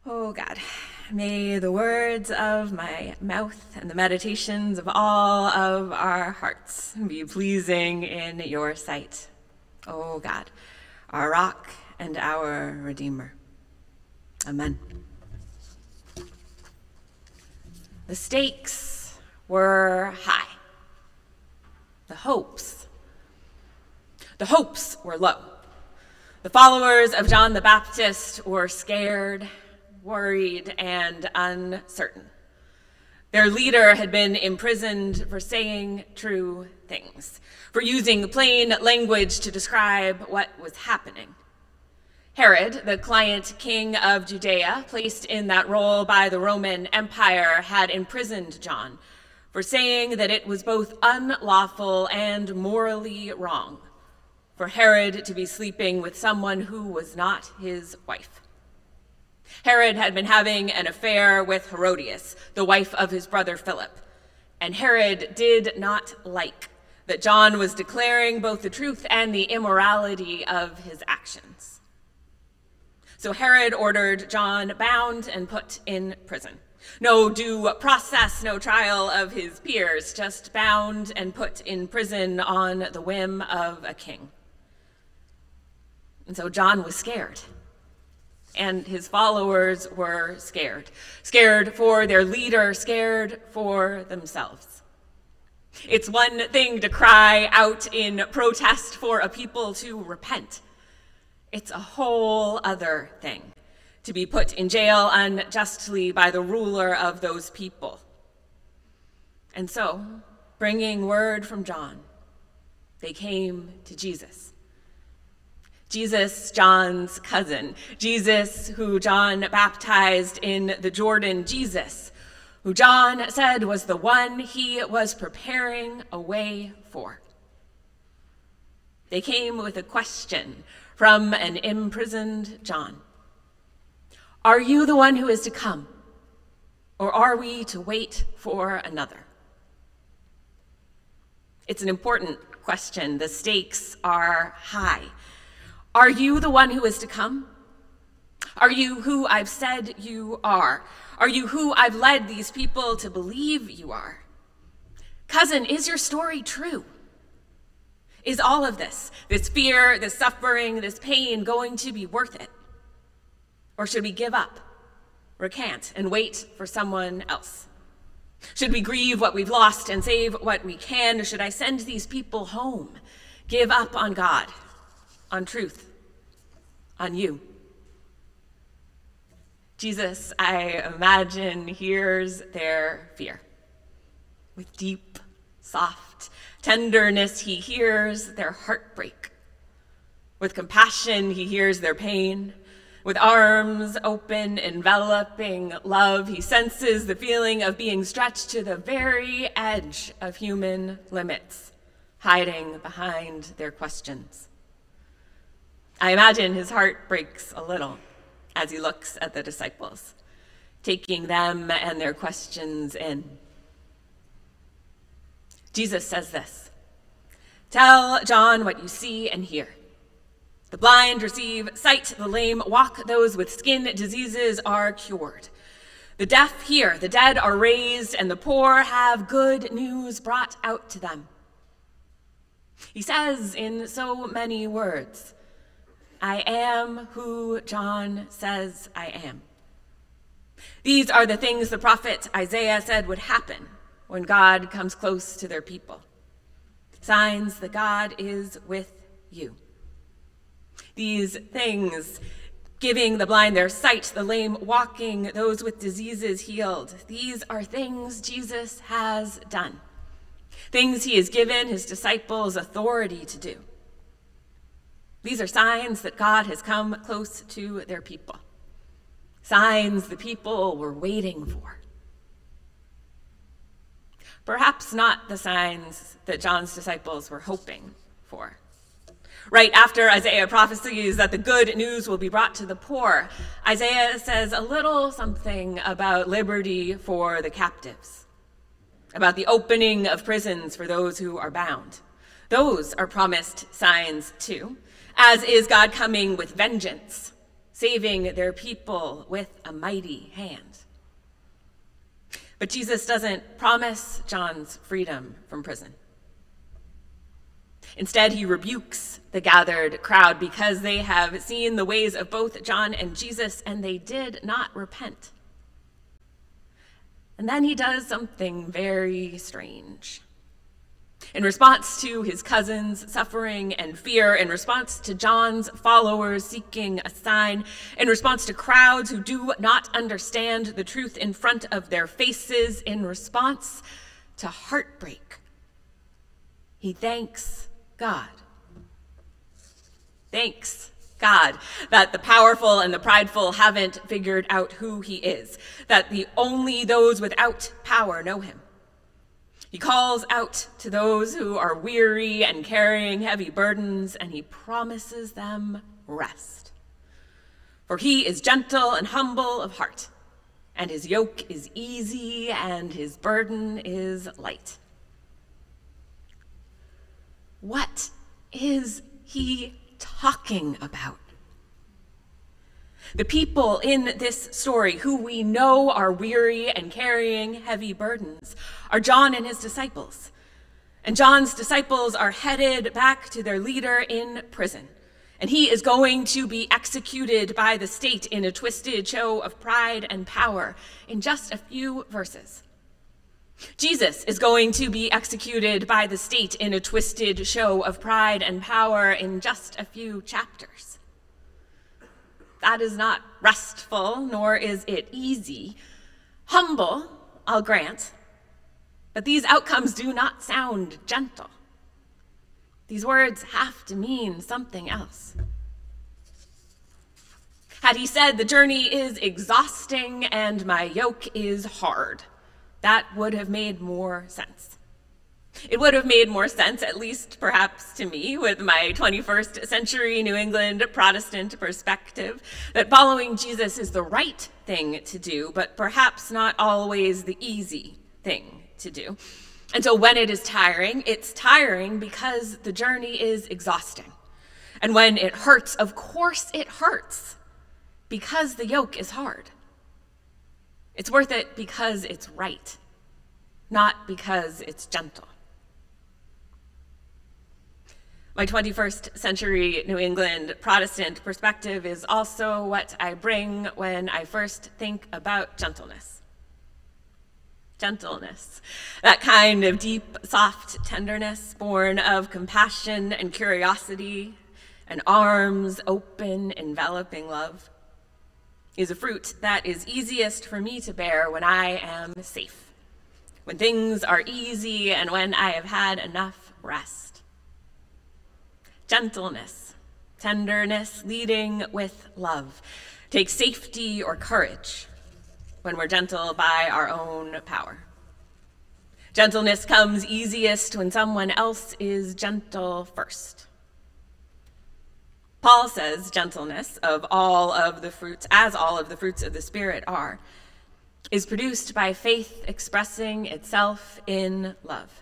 Oh God, may the words of my mouth and the meditations of all of our hearts be pleasing in your sight. Oh God, our rock and our Redeemer. Amen. The stakes were high. The hopes were low. The followers of John the Baptist were scared, worried, and uncertain. Their leader had been imprisoned for saying true things, for using plain language to describe what was happening. Herod, the client king of Judea, placed in that role by the Roman Empire, had imprisoned John for saying that it was both unlawful and morally wrong for Herod to be sleeping with someone who was not his wife. Herod had been having an affair with Herodias, the wife of his brother Philip, and Herod did not like that John was declaring both the truth and the immorality of his actions. So Herod ordered John bound and put in prison. No due process, no trial of his peers, just bound and put in prison on the whim of a king. And so John was scared. And his followers were scared. Scared for their leader, scared for themselves. It's one thing to cry out in protest for a people to repent. It's a whole other thing to be put in jail unjustly by the ruler of those people. And so, bringing word from John, they came to Jesus. Jesus, John's cousin. Jesus, who John baptized in the Jordan. Jesus, who John said was the one he was preparing a way for. They came with a question from an imprisoned John. Are you the one who is to come, or are we to wait for another? It's an important question. The stakes are high. Are you the one who is to come? Are you who I've said you are? Are you who I've led these people to believe you are? Cousin, is your story true? Is all of this fear, this suffering, this pain going to be worth it? Or should we give up, recant, and wait for someone else? Should we grieve what we've lost and save what we can? Or should I send these people home, give up on God, on truth, on you? Jesus, I imagine, hears their fear. With deep, soft tenderness, he hears their heartbreak. With compassion, he hears their pain. With arms open, enveloping love, he senses the feeling of being stretched to the very edge of human limits, hiding behind their questions. I imagine his heart breaks a little as he looks at the disciples, taking them and their questions in. Jesus says this, "Tell John what you see and hear. The blind receive sight, the lame walk, those with skin diseases are cured. The deaf hear, the dead are raised, and the poor have good news brought out to them." He says in so many words, I am who John says I am. These are the things the prophet Isaiah said would happen when God comes close to their people. Signs that God is with you. These things, giving the blind their sight, the lame walking, those with diseases healed, these are things Jesus has done. Things he has given his disciples authority to do. These are signs that God has come close to their people. Signs the people were waiting for. Perhaps not the signs that John's disciples were hoping for. Right after Isaiah prophesies that the good news will be brought to the poor, Isaiah says a little something about liberty for the captives, about the opening of prisons for those who are bound. Those are promised signs too, as is God coming with vengeance, saving their people with a mighty hand. But Jesus doesn't promise John's freedom from prison. Instead, he rebukes the gathered crowd because they have seen the ways of both John and Jesus, and they did not repent. And then he does something very strange. In response to his cousin's suffering and fear, in response to John's followers seeking a sign, in response to crowds who do not understand the truth in front of their faces, in response to heartbreak, he thanks God. Thanks God that the powerful and the prideful haven't figured out who he is, that only those without power know him. He calls out to those who are weary and carrying heavy burdens, and he promises them rest. For he is gentle and humble of heart, and his yoke is easy and his burden is light. What is he talking about? The people in this story who we know are weary and carrying heavy burdens are John and his disciples. And John's disciples are headed back to their leader in prison. And he is going to be executed by the state in a twisted show of pride and power in just a few verses. Jesus is going to be executed by the state in a twisted show of pride and power in just a few chapters. That is not restful, nor is it easy. Humble, I'll grant, but these outcomes do not sound gentle. These words have to mean something else. Had he said, the journey is exhausting and my yoke is hard, that would have made more sense. It would have made more sense, at least perhaps to me, with my 21st century New England Protestant perspective, that following Jesus is the right thing to do, but perhaps not always the easy thing to do. And so when it is tiring, it's tiring because the journey is exhausting. And when it hurts, of course it hurts, because the yoke is hard. It's worth it because it's right, not because it's gentle. My 21st century New England Protestant perspective is also what I bring when I first think about gentleness. Gentleness, that kind of deep, soft tenderness born of compassion and curiosity and arms open, enveloping love, is a fruit that is easiest for me to bear when I am safe, when things are easy and when I have had enough rest. Gentleness, tenderness, leading with love, takes safety or courage when we're gentle by our own power. Gentleness comes easiest when someone else is gentle first. Paul says gentleness, as all of the fruits of the Spirit are, is produced by faith expressing itself in love.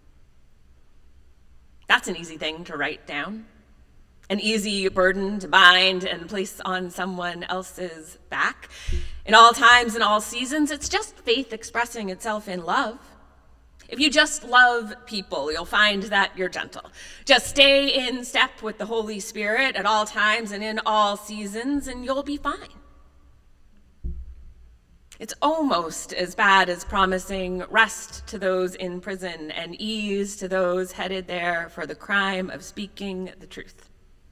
That's an easy thing to write down, an easy burden to bind and place on someone else's back. In all times and all seasons, it's just faith expressing itself in love. If you just love people, you'll find that you're gentle. Just stay in step with the Holy Spirit at all times and in all seasons, and you'll be fine. It's almost as bad as promising rest to those in prison and ease to those headed there for the crime of speaking the truth.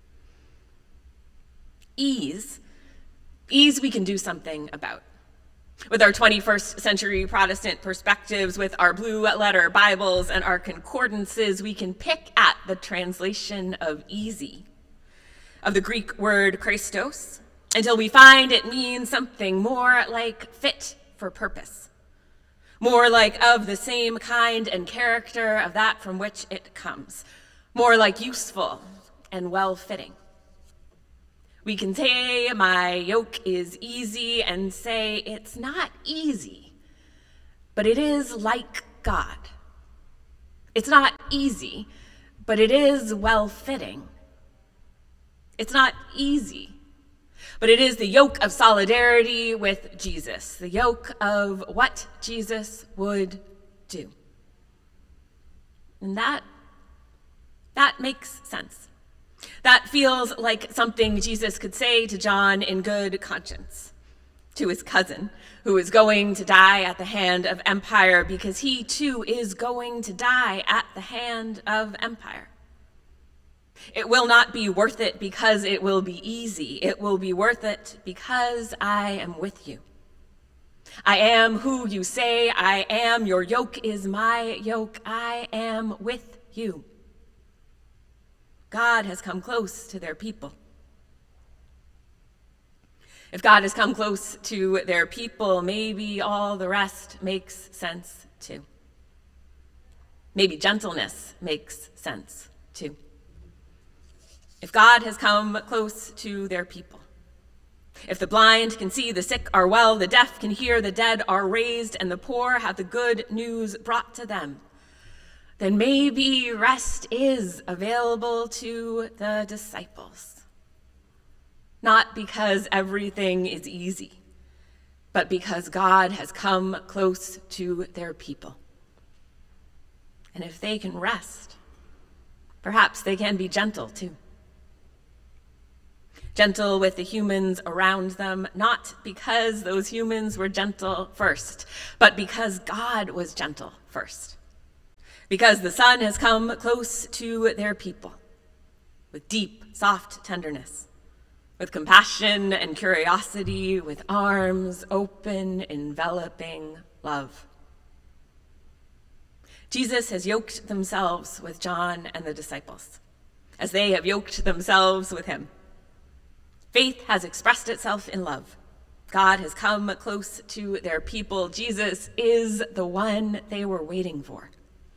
Ease we can do something about. With our 21st century Protestant perspectives, with our blue letter Bibles and our concordances, we can pick at the translation of easy, of the Greek word Christos, until we find it means something more like fit for purpose, more like of the same kind and character of that from which it comes, more like useful and well-fitting. We can say my yoke is easy and say it's not easy, but it is like God. It's not easy, but it is well-fitting. It's not easy, but it is the yoke of solidarity with Jesus, the yoke of what Jesus would do. And that makes sense. That feels like something Jesus could say to John in good conscience, to his cousin, who is going to die at the hand of empire, because he too is going to die at the hand of empire. It will not be worth it because it will be easy. It will be worth it because I am with you. I am who you say I am. Your yoke is my yoke. I am with you. God has come close to their people. If God has come close to their people, maybe all the rest makes sense too. Maybe gentleness makes sense too. If God has come close to their people, if the blind can see, the sick are well, the deaf can hear, the dead are raised, and the poor have the good news brought to them, then maybe rest is available to the disciples. Not because everything is easy, but because God has come close to their people. And if they can rest, perhaps they can be gentle too. Gentle with the humans around them, not because those humans were gentle first, but because God was gentle first. Because the Son has come close to their people with deep, soft tenderness, with compassion and curiosity, with arms open, enveloping love. Jesus has yoked themselves with John and the disciples, as they have yoked themselves with him. Faith has expressed itself in love. God has come close to their people. Jesus is the one they were waiting for.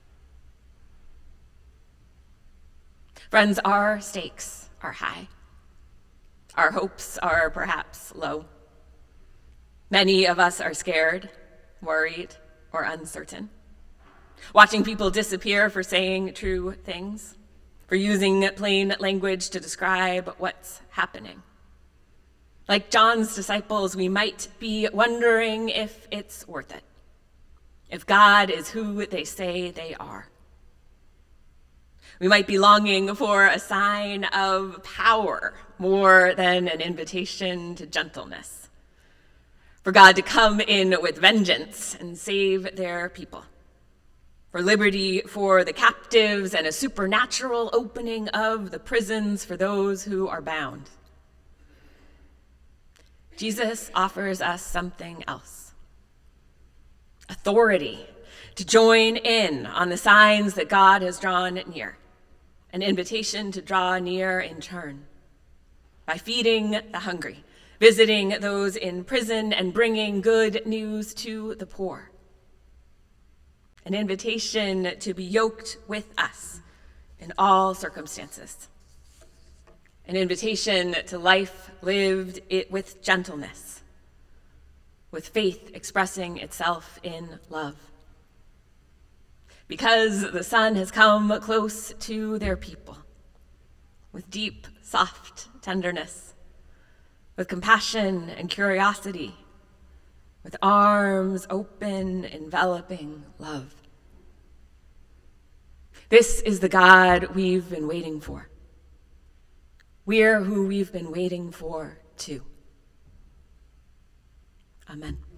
Friends, our stakes are high. Our hopes are perhaps low. Many of us are scared, worried, or uncertain. Watching people disappear for saying true things, for using plain language to describe what's happening. Like John's disciples, we might be wondering if it's worth it, if God is who they say they are. We might be longing for a sign of power more than an invitation to gentleness, for God to come in with vengeance and save their people, for liberty for the captives and a supernatural opening of the prisons for those who are bound. Jesus offers us something else: authority to join in on the signs that God has drawn near, an invitation to draw near in turn, by feeding the hungry, visiting those in prison, and bringing good news to the poor. An invitation to be yoked with us in all circumstances. An invitation to life lived with gentleness, with faith expressing itself in love. Because the Son has come close to their people, with deep, soft tenderness, with compassion and curiosity, with arms open, enveloping love. This is the God we've been waiting for. We're who we've been waiting for too. Amen.